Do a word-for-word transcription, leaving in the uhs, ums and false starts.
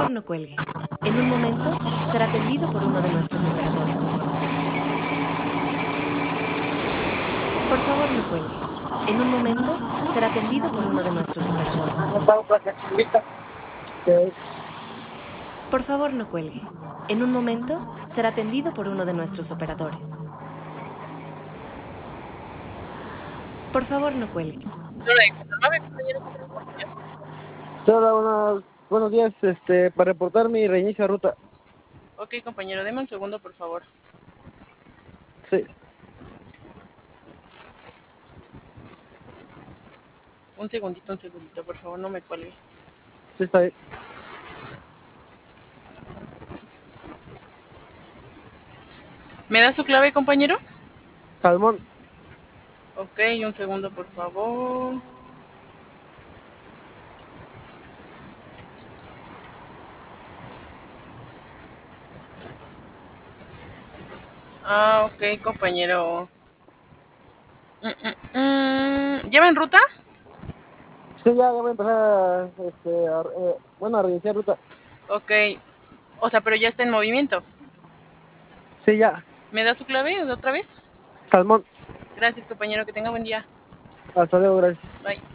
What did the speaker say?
favor, no cuelgue. En un momento será atendido por uno de nuestros operadores. Por favor, no cuelgue. En un momento será atendido por uno de nuestros operadores. Por favor, no cuelgue. En un momento será atendido por uno de nuestros operadores. Por favor, no cuelgue. Hola, buenos, buenos días, este, para reportar mi reinicio de ruta. Ok, compañero, deme un segundo, por favor. Sí, Un segundito, un segundito, por favor, no me cuelgue. sí está bien. ¿Me da su clave, compañero? Salmón, Ok, un segundo, por favor. Ah, ok, compañero. Mm, mm, mm. ¿Lleva en ruta? sí, ya, ya voy a empezar a, este, a, eh, bueno, a reiniciar ruta. Ok. O sea, pero ya está en movimiento. Sí, ya, ¿Me da su clave de otra vez? Salmón, Gracias, compañero, que tenga buen día. hasta luego, gracias. Bye.